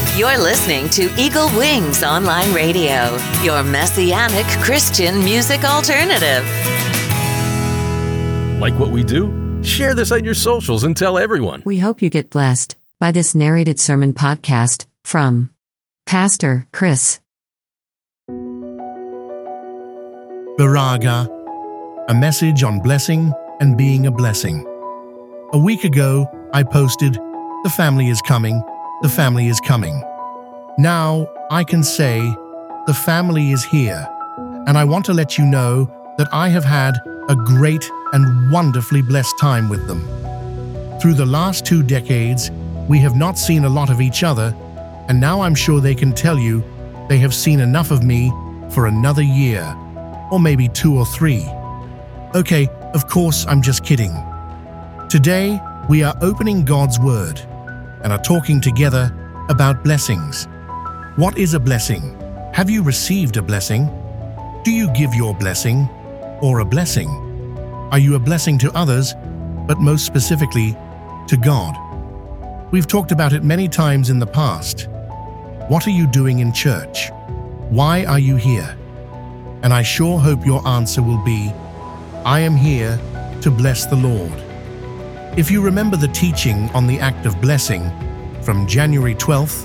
You're listening to Eagle Wings Online Radio, your messianic Christian music alternative. Like what we do? Share this on your socials and tell everyone. We hope you get blessed by this narrated sermon podcast from Pastor Chris. Baraga, a message on blessing and being a blessing. A week ago, I posted, "The family is coming, the family is coming." Now, I can say, the family is here, and I want to let you know that I have had a great and wonderfully blessed time with them. Through the last 2 decades, we have not seen a lot of each other, and now I'm sure they can tell you they have seen enough of me for another year, or maybe 2 or 3. Okay, of course, I'm just kidding. Today, we are opening God's Word and are talking together about blessings. What is a blessing? Have you received a blessing? Do you give your blessing or a blessing? Are you a blessing to others, but most specifically, to God? We've talked about it many times in the past. What are you doing in church? Why are you here? And I sure hope your answer will be, I am here to bless the Lord. If you remember the teaching on the act of blessing from January 12th,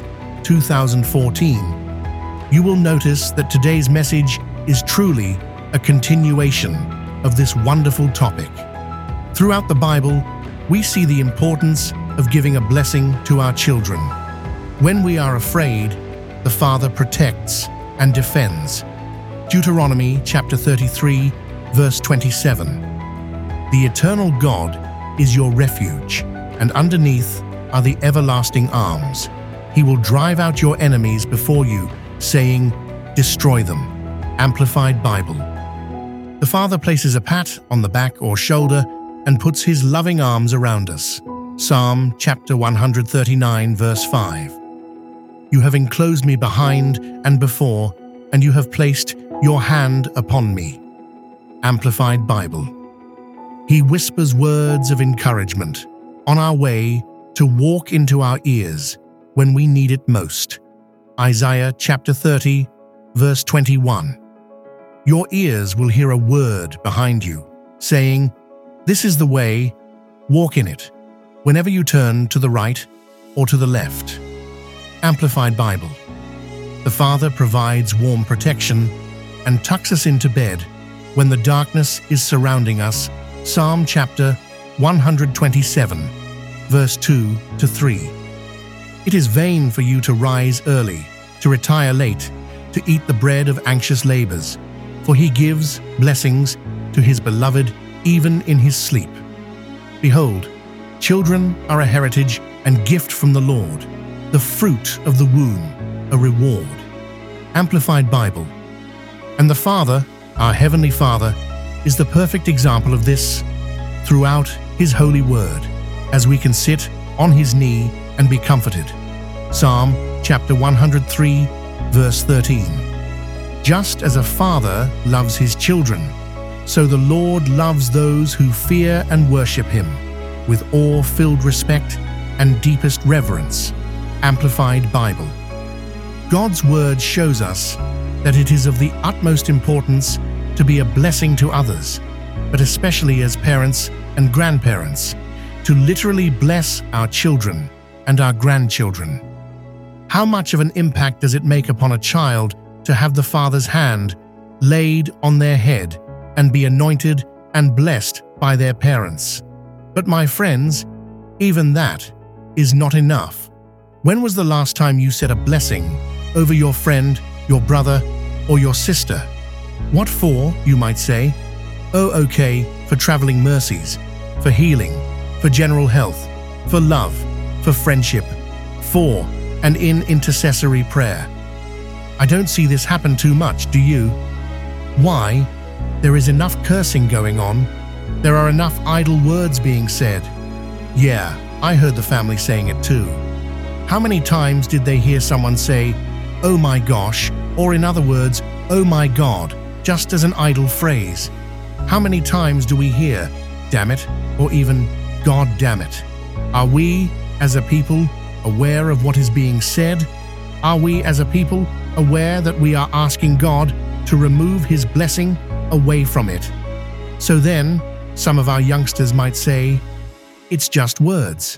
2014, you will notice that today's message is truly a continuation of this wonderful topic. Throughout the Bible, we see the importance of giving a blessing to our children. When we are afraid, the Father protects and defends. Deuteronomy chapter 33, verse 27. The eternal God is your refuge, and underneath are the everlasting arms. He will drive out your enemies before you, saying, "Destroy them." Amplified Bible. The Father places a pat on the back or shoulder and puts His loving arms around us. Psalm chapter 139, verse 5. You have enclosed me behind and before, and you have placed your hand upon me. Amplified Bible. He whispers words of encouragement on our way to walk into our ears when we need it most. Isaiah chapter 30, verse 21. Your ears will hear a word behind you, saying, "This is the way, walk in it," whenever you turn to the right or to the left. Amplified Bible. The Father provides warm protection and tucks us into bed when the darkness is surrounding us. Psalm chapter 127, verse 2 to 3. It is vain for you to rise early, to retire late, to eat the bread of anxious labors, for He gives blessings to His beloved even in His sleep. Behold, children are a heritage and gift from the Lord, the fruit of the womb, a reward. Amplified Bible. And the Father, our Heavenly Father, is the perfect example of this throughout His holy word, as we can sit on His knee and be comforted. Psalm chapter 103, verse 13. Just as a father loves his children, so the Lord loves those who fear and worship Him with awe-filled respect and deepest reverence. Amplified Bible. God's word shows us that it is of the utmost importance to be a blessing to others, but especially as parents and grandparents, to literally bless our children and our grandchildren. How much of an impact does it make upon a child to have the Father's hand laid on their head and be anointed and blessed by their parents? But my friends, even that is not enough. When was the last time you said a blessing over your friend, your brother, or your sister? What for, you might say? Oh, okay, for traveling mercies, for healing, for general health, for love, for friendship, for and in intercessory prayer. I don't see this happen too much, do you? Why? There is enough cursing going on. There are enough idle words being said. Yeah, I heard the family saying it too. How many times did they hear someone say, "Oh my gosh," or in other words, "Oh my God," just as an idle phrase? How many times do we hear, "Damn it," or even, "God damn it"? Are we, as a people, aware of what is being said? Are we as a people aware that we are asking God to remove His blessing away from it? So then, some of our youngsters might say, "It's just words."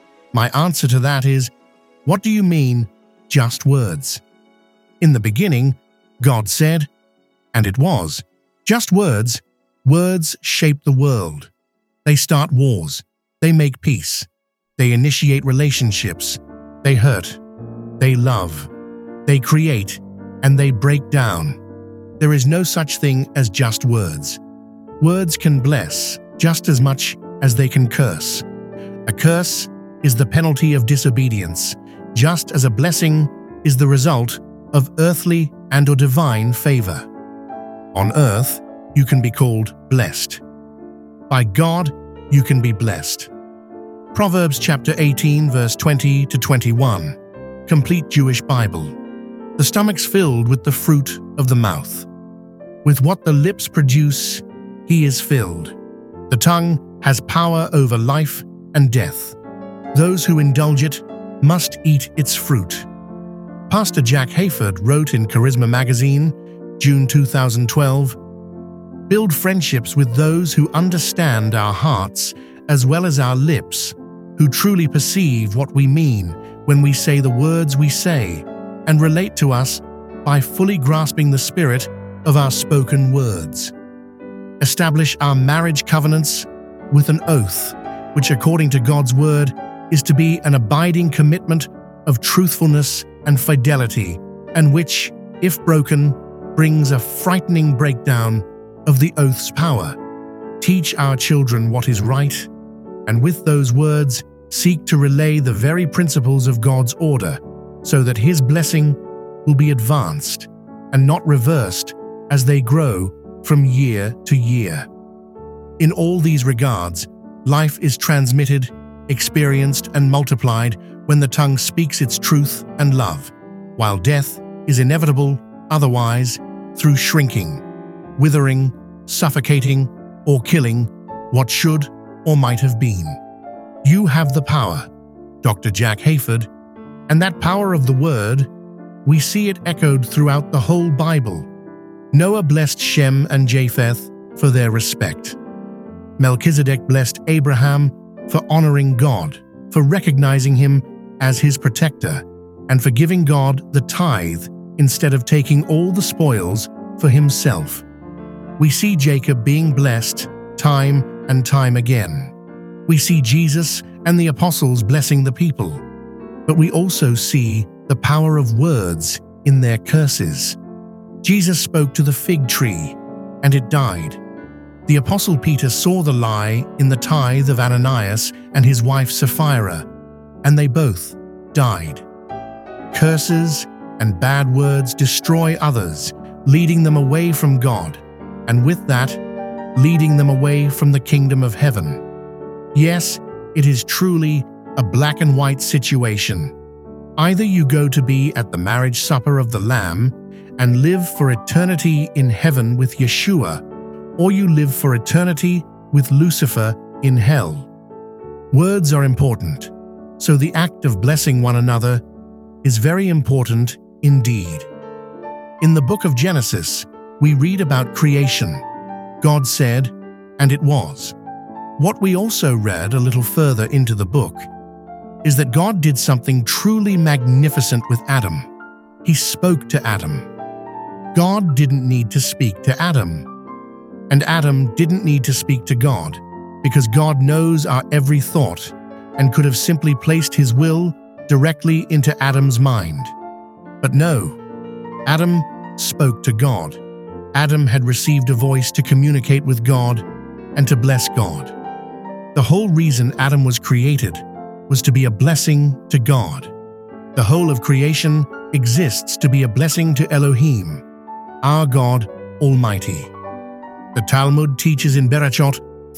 My answer to that is, what do you mean, just words? In the beginning, God said, and it was. Just words. Words shape the world. They start wars. They make peace. They initiate relationships. They hurt. They love. They create, and they break down. There is no such thing as just words. Words can bless just as much as they can curse. A curse is the penalty of disobedience, just as a blessing is the result of earthly and/or divine favor. On earth, you can be called blessed. By God, you can be blessed. Proverbs chapter 18, verse 20 to 21. Complete Jewish Bible. The stomach's filled with the fruit of the mouth. With what the lips produce, he is filled. The tongue has power over life and death. Those who indulge it must eat its fruit. Pastor Jack Hayford wrote in Charisma Magazine, June 2012, "Build friendships with those who understand our hearts as well as our lips, who truly perceive what we mean when we say the words we say, and relate to us by fully grasping the spirit of our spoken words. Establish our marriage covenants with an oath, which according to God's word is to be an abiding commitment of truthfulness and fidelity, and which, if broken, brings a frightening breakdown of the oath's power. Teach our children what is right, and with those words seek to relay the very principles of God's order, so that His blessing will be advanced and not reversed as they grow from year to year. In all these regards, life is transmitted, experienced, and multiplied when the tongue speaks its truth and love, while death is inevitable otherwise through shrinking, withering, suffocating, or killing what should or might have been. You have the power, Dr. Jack Hayford, and that power of the Word, we see it echoed throughout the whole Bible. Noah blessed Shem and Japheth for their respect. Melchizedek blessed Abraham for honoring God, for recognizing him as his protector, and for giving God the tithe instead of taking all the spoils for himself. We see Jacob being blessed time and time again. We see Jesus and the apostles blessing the people, but we also see the power of words in their curses. Jesus spoke to the fig tree, and it died. The apostle Peter saw the lie in the tithe of Ananias and his wife Sapphira, and they both died. Curses and bad words destroy others, leading them away from God, and with that, leading them away from the kingdom of heaven. Yes, it is truly a black and white situation. Either you go to be at the marriage supper of the Lamb and live for eternity in heaven with Yeshua, or you live for eternity with Lucifer in hell. Words are important, so the act of blessing one another is very important indeed. In the book of Genesis, we read about creation. God said, and it was. What we also read a little further into the book is that God did something truly magnificent with Adam. He spoke to Adam. God didn't need to speak to Adam, and Adam didn't need to speak to God, because God knows our every thought and could have simply placed His will directly into Adam's mind. But no, Adam spoke to God. Adam had received a voice to communicate with God and to bless God. The whole reason Adam was created was to be a blessing to God. The whole of creation exists to be a blessing to Elohim, our God Almighty. The Talmud teaches in Berachot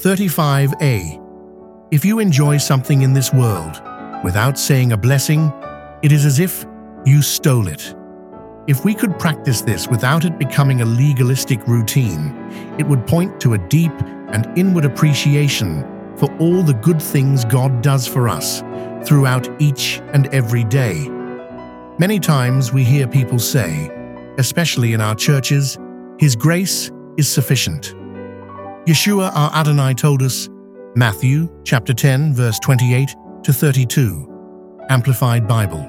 35a, if you enjoy something in this world without saying a blessing, it is as if you stole it. If we could practice this without it becoming a legalistic routine, it would point to a deep and inward appreciation for all the good things God does for us throughout each and every day. Many times we hear people say, especially in our churches, His grace is sufficient. Yeshua our Adonai told us, Matthew chapter 10, verse 28 to 32, Amplified Bible.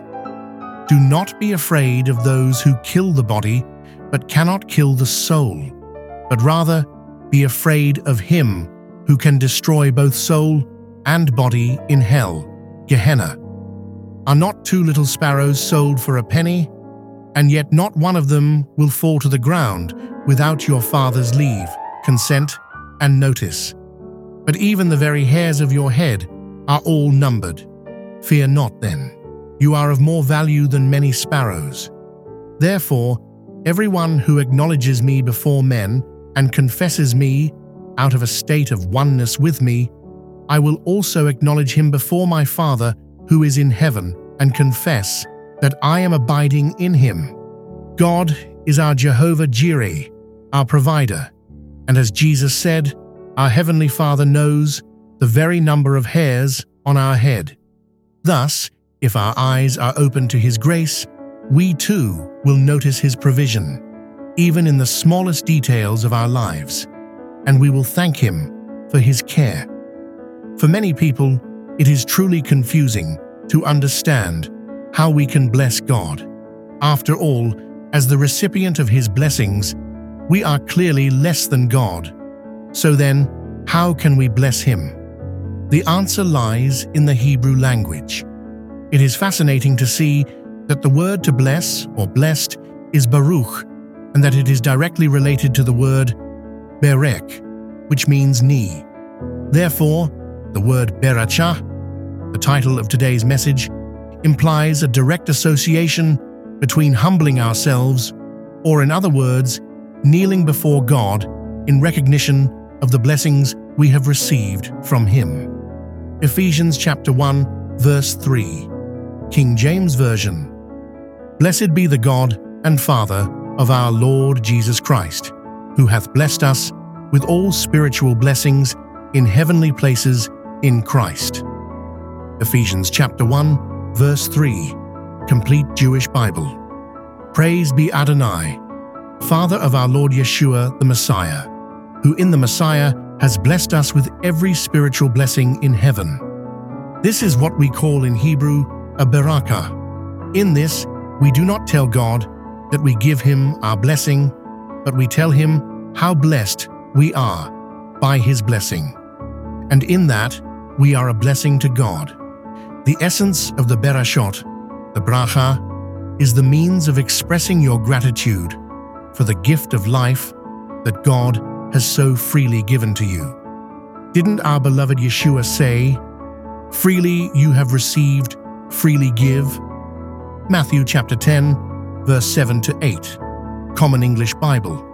Do not be afraid of those who kill the body, but cannot kill the soul, but rather be afraid of Him who can destroy both soul and body in hell, Gehenna. Are not 2 little sparrows sold for a penny? And yet not one of them will fall to the ground without your Father's leave, consent, and notice. But even the very hairs of your head are all numbered. Fear not then. You are of more value than many sparrows. Therefore, everyone who acknowledges me before men and confesses me out of a state of oneness with me, I will also acknowledge him before my Father who is in heaven and confess that I am abiding in him. God is our Jehovah Jireh, our provider, and as Jesus said, our Heavenly Father knows the very number of hairs on our head. Thus, if our eyes are open to His grace, we too will notice His provision, even in the smallest details of our lives, and we will thank Him for His care. For many people, it is truly confusing to understand how we can bless God. After all, as the recipient of His blessings, we are clearly less than God. So then, how can we bless Him? The answer lies in the Hebrew language. It is fascinating to see that the word to bless or blessed is Baruch, and that it is directly related to the word Berek, which means knee. Therefore, the word Berachah, the title of today's message, implies a direct association between humbling ourselves, or in other words, kneeling before God in recognition of the blessings we have received from Him. Ephesians chapter 1, verse 3, King James Version. Blessed be the God and Father of our Lord Jesus Christ, who hath blessed us with all spiritual blessings in heavenly places in Christ. Ephesians chapter 1, verse 3, Complete Jewish Bible. Praise be Adonai, Father of our Lord Yeshua the Messiah, who in the Messiah has blessed us with every spiritual blessing in heaven. This is what we call in Hebrew a berakah. In this, we do not tell God that we give Him our blessing, but we tell Him how blessed we are by His blessing. And in that, we are a blessing to God. The essence of the berashot, the bracha, is the means of expressing your gratitude for the gift of life that God has so freely given to you. Didn't our beloved Yeshua say, "Freely you have received, freely give"? Matthew chapter 10, verse 7 to 8, Common English Bible.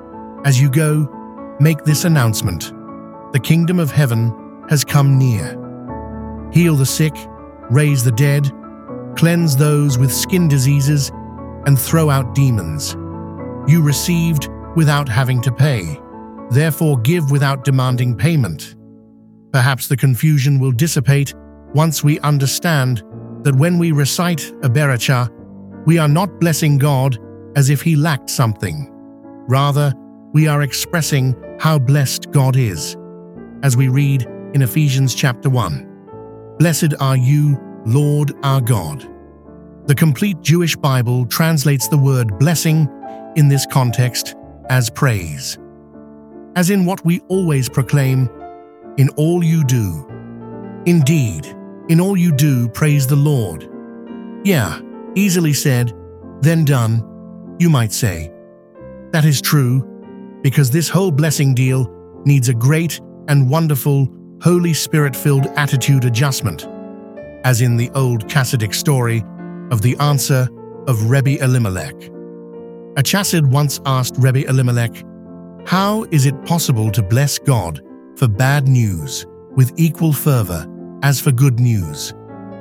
As you go, make this announcement: the kingdom of heaven has come near. Heal the sick, raise the dead, cleanse those with skin diseases, and throw out demons. You received without having to pay. Therefore give without demanding payment. Perhaps the confusion will dissipate once we understand that when we recite a berachah, we are not blessing God as if He lacked something. Rather, we are expressing how blessed God is, as we read in Ephesians chapter 1. Blessed are you, Lord our God. The Complete Jewish Bible translates the word blessing in this context as praise, as in what we always proclaim, in all you do. Indeed, in all you do, praise the Lord. Yeah, easily said, then done, you might say. That is true, because this whole blessing deal needs a great and wonderful Holy Spirit-filled attitude adjustment, as in the old Chassidic story of the answer of Rebbe Elimelech. A Chassid once asked Rebbe Elimelech, "How is it possible to bless God for bad news with equal fervor as for good news?"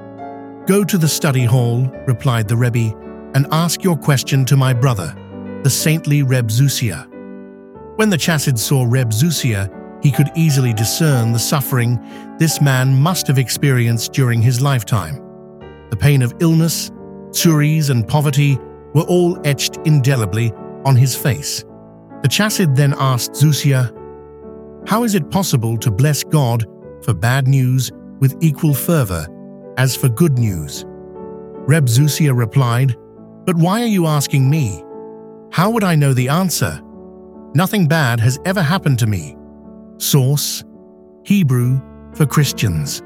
"Go to the study hall," replied the Rebbe, "and ask your question to my brother, the saintly Reb Zusia." When the Chassid saw Reb Zusia, he could easily discern the suffering this man must have experienced during his lifetime. The pain of illness, Tsuris, and poverty were all etched indelibly on his face. The Chassid then asked Zusia, "How is it possible to bless God for bad news with equal fervor as for good news?" Reb Zusia replied, "But why are you asking me? How would I know the answer? Nothing bad has ever happened to me." Source: Hebrew for Christians.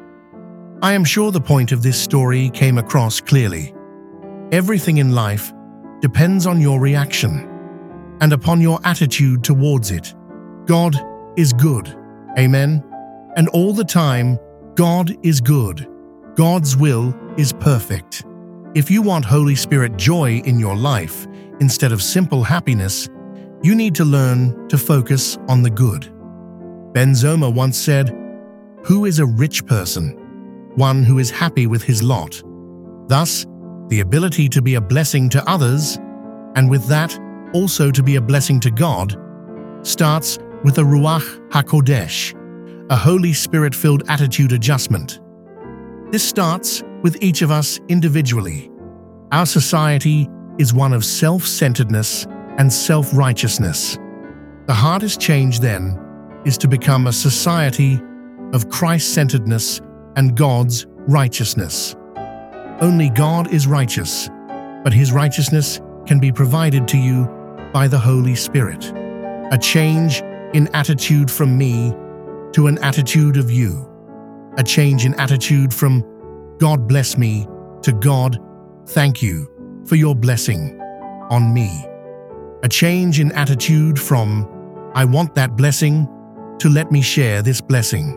I am sure the point of this story came across clearly. Everything in life depends on your reaction and upon your attitude towards it. God is good. Amen. And all the time, God is good. God's will is perfect. If you want Holy Spirit joy in your life instead of simple happiness, you need to learn to focus on the good. Ben Zoma once said, "Who is a rich person? One who is happy with his lot." Thus, the ability to be a blessing to others, and with that, also to be a blessing to God, starts with a Ruach HaKodesh, a Holy Spirit-filled attitude adjustment. This starts with each of us individually. Our society is one of self-centeredness and self-righteousness. The hardest change, then, is to become a society of Christ-centeredness and God's righteousness. Only God is righteous, but His righteousness can be provided to you by the Holy Spirit. A change in attitude from me to an attitude of you. A change in attitude from "God bless me" to "God, thank you for your blessing on me." A change in attitude from "I want that blessing" to "let me share this blessing."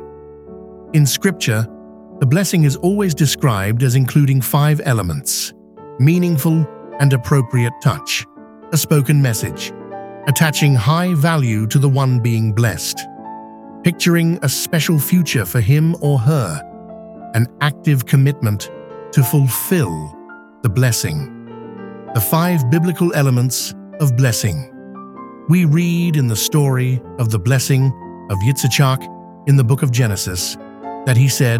In Scripture, the blessing is always described as including 5 elements: meaningful and appropriate touch, a spoken message, attaching high value to the one being blessed, picturing a special future for him or her, an active commitment to fulfill the blessing. The 5 biblical elements of blessing. We read in the story of the blessing of Yitzchak in the book of Genesis that he said,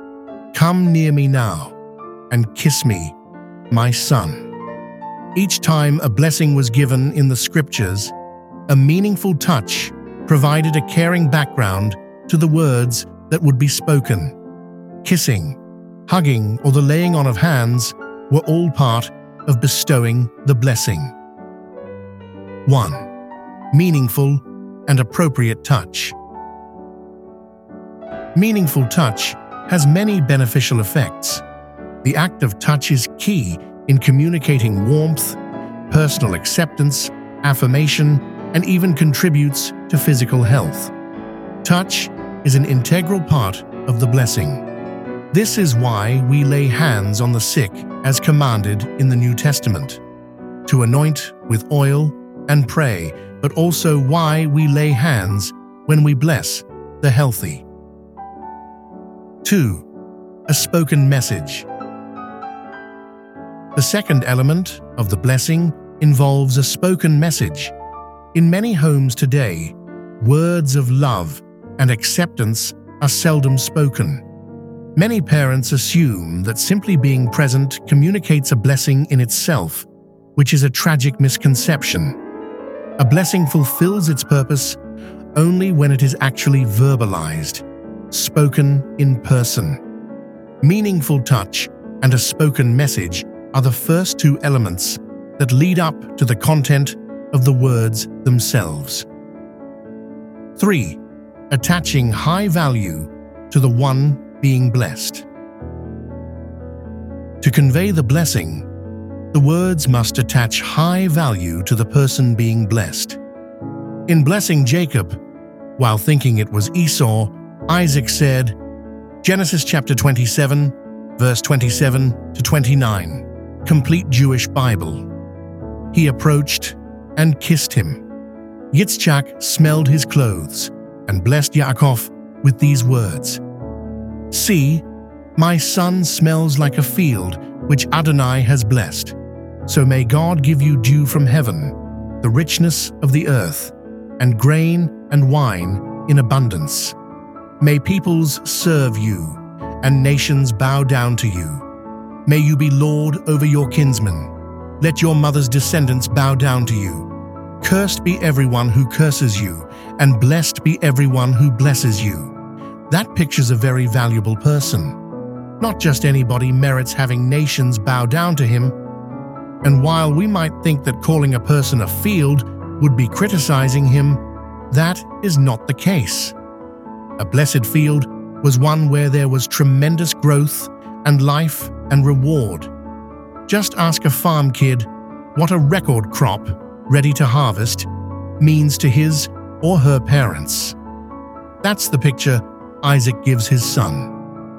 "Come near me now and kiss me, my son." Each time a blessing was given in the Scriptures, a meaningful touch provided a caring background to the words that would be spoken. Kissing, hugging, or the laying on of hands were all part of bestowing the blessing. 1. Meaningful and appropriate touch. Meaningful touch has many beneficial effects. The act of touch is key in communicating warmth, personal acceptance, affirmation, and even contributes to physical health. Touch is an integral part of the blessing. This is why we lay hands on the sick as commanded in the New Testament, to anoint with oil and pray, but also why we lay hands when we bless the healthy. 2. A spoken message. The second element of the blessing involves a spoken message. In many homes today, words of love and acceptance are seldom spoken. Many parents assume that simply being present communicates a blessing in itself, which is a tragic misconception. A blessing fulfills its purpose only when it is actually verbalized, spoken in person. Meaningful touch and a spoken message are the first 2 elements that lead up to the content of the words themselves. 3. Attaching high value to the one being blessed. To convey the blessing, the words must attach high value to the person being blessed. In blessing Jacob, while thinking it was Esau, Isaac said, Genesis chapter 27, verse 27 to 29, complete Jewish Bible. He approached and kissed him. Yitzchak smelled his clothes and blessed Yaakov with these words, "See, my son smells like a field which Adonai has blessed. So may God give you dew from heaven, the richness of the earth, and grain and wine in abundance. May peoples serve you, and nations bow down to you. May you be lord over your kinsmen. Let your mother's descendants bow down to you. Cursed be everyone who curses you, and blessed be everyone who blesses you. That pictures a very valuable person. Not just anybody merits having nations bow down to him. And while we might think that calling a person a field would be criticizing him, that is not the case. A blessed field was one where there was tremendous growth and life and reward. Just ask a farm kid what a record crop, ready to harvest, means to his or her parents. That's the picture Isaac gives his son.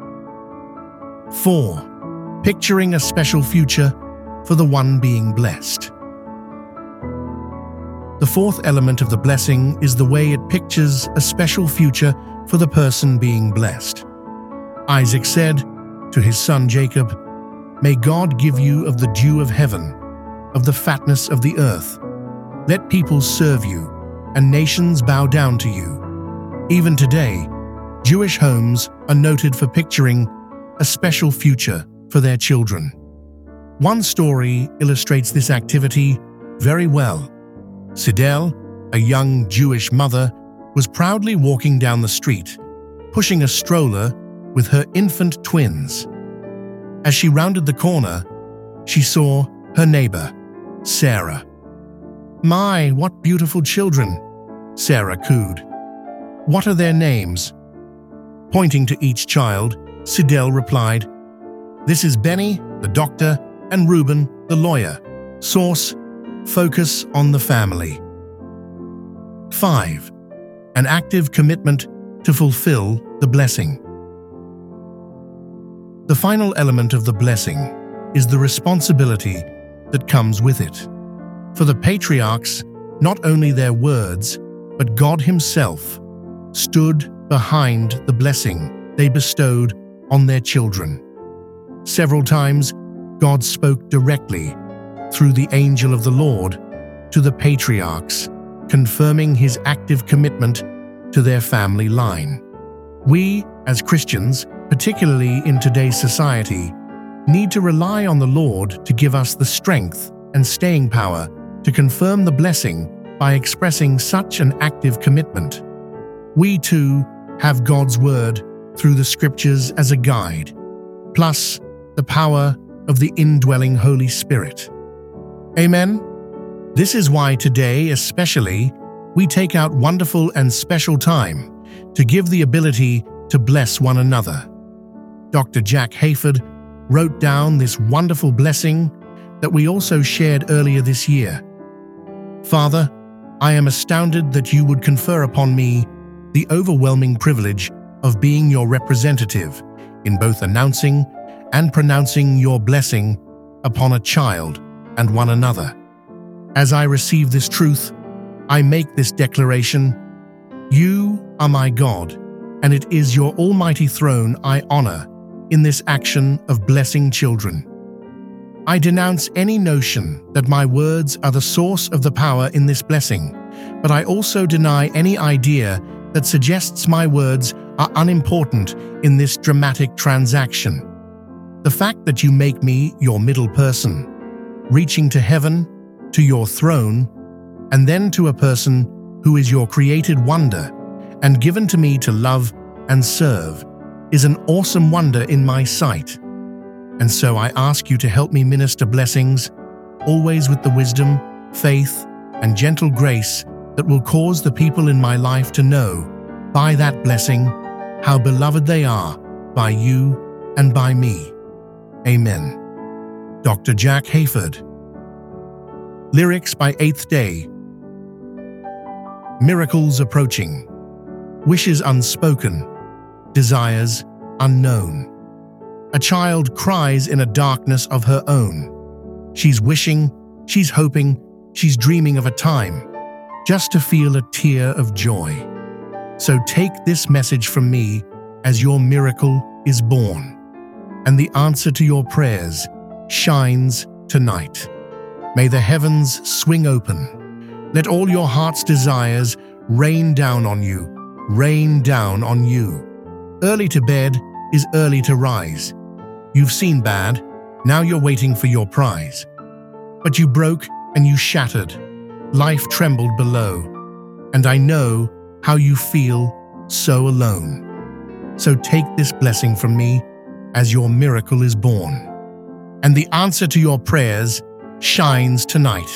4. Picturing a special future for the one being blessed. The fourth element of the blessing is the way it pictures a special future for the person being blessed. Isaac said to his son Jacob, "May God give you of the dew of heaven, of the fatness of the earth. Let peoples serve you, and nations bow down to you." Even today, Jewish homes are noted for picturing a special future for their children. One story illustrates this activity very well. Sidel, a young Jewish mother, was proudly walking down the street, pushing a stroller with her infant twins. As she rounded the corner, she saw her neighbor, Sarah. "My, what beautiful children," Sarah cooed. "What are their names?" Pointing to each child, Sidel replied, "This is Benny, the doctor, and Reuben, the lawyer. Source: Focus on the Family." 5. An active commitment to fulfill the blessing. The final element of the blessing is the responsibility that comes with it. For the patriarchs, not only their words, but God Himself stood behind the blessing they bestowed on their children. Several times, God spoke directly through the angel of the Lord to the patriarchs, confirming His active commitment to their family line. We, as Christians, particularly in today's society, need to rely on the Lord to give us the strength and staying power to confirm the blessing by expressing such an active commitment. We too have God's Word through the Scriptures as a guide, plus the power of the indwelling Holy Spirit. Amen? This is why today, especially, we take out wonderful and special time to give the ability to bless one another. Dr. Jack Hayford wrote down this wonderful blessing that we also shared earlier this year. "Father, I am astounded that you would confer upon me the overwhelming privilege of being your representative in both announcing and pronouncing your blessing upon a child and one another. As I receive this truth, I make this declaration: you are my God, and it is your almighty throne I honor in this action of blessing children. I denounce any notion that my words are the source of the power in this blessing, but I also deny any idea that suggests my words are unimportant in this dramatic transaction. The fact that you make me your middle person, reaching to heaven, to your throne, and then to a person who is your created wonder and given to me to love and serve, is an awesome wonder in my sight. And so I ask you to help me minister blessings, always with the wisdom, faith, and gentle grace that will cause the people in my life to know, by that blessing, how beloved they are by you and by me. Amen." Dr. Jack Hayford. Lyrics by Eighth Day. Miracles approaching. Wishes unspoken. Desires unknown. A child cries in a darkness of her own. She's wishing, she's hoping, she's dreaming of a time just to feel a tear of joy. So take this message from me as your miracle is born, and the answer to your prayers shines tonight. May the heavens swing open. Let all your heart's desires rain down on you, rain down on you. Early to bed is early to rise. You've seen bad, Now you're waiting for your prize. But you broke and you shattered. Life trembled below. And I know how you feel so alone. So take this blessing from me as your miracle is born. And the answer to your prayers shines tonight.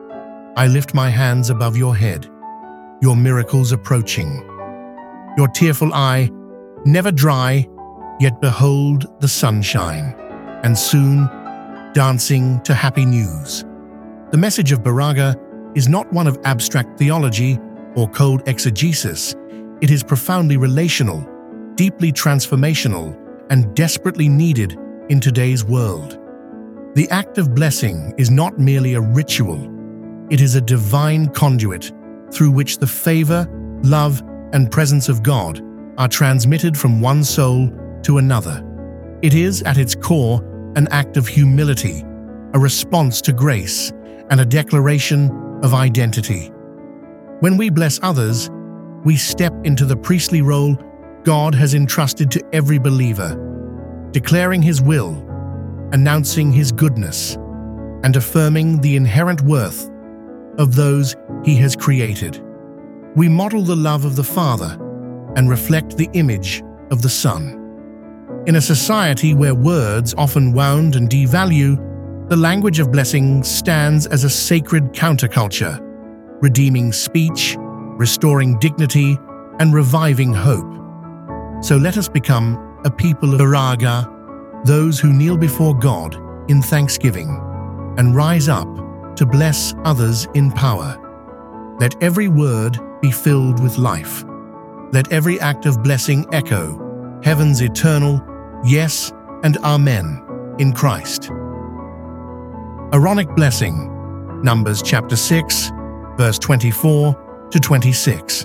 I lift my hands above your head, your miracles approaching. Your tearful eye, never dry, yet behold the sunshine, and soon dancing to happy news. The message of Baraga is not one of abstract theology or cold exegesis. It is profoundly relational, deeply transformational, and desperately needed in today's world. The act of blessing is not merely a ritual. It is a divine conduit through which the favor, love, and presence of God are transmitted from one soul to another. It is, at its core, an act of humility, a response to grace, and a declaration of identity. When we bless others, we step into the priestly role God has entrusted to every believer, declaring His will, announcing His goodness, and affirming the inherent worth of those He has created. We model the love of the Father and reflect the image of the Son. In a society where words often wound and devalue, the language of blessing stands as a sacred counterculture, redeeming speech, restoring dignity, and reviving hope. So let us become a people of Baraga, those who kneel before God in thanksgiving and rise up to bless others in power. Let every word be filled with life. Let every act of blessing echo heaven's eternal yes and amen in Christ. Aaronic blessing, Numbers chapter 6, verse 24 to 26.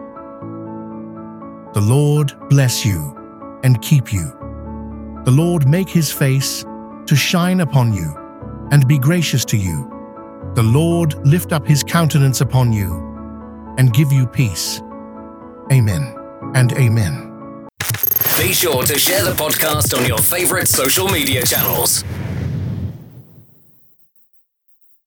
The Lord bless you and keep you. The Lord make His face to shine upon you and be gracious to you. The Lord lift up His countenance upon you and give you peace. Amen and amen. Be sure to share the podcast on your favorite social media channels.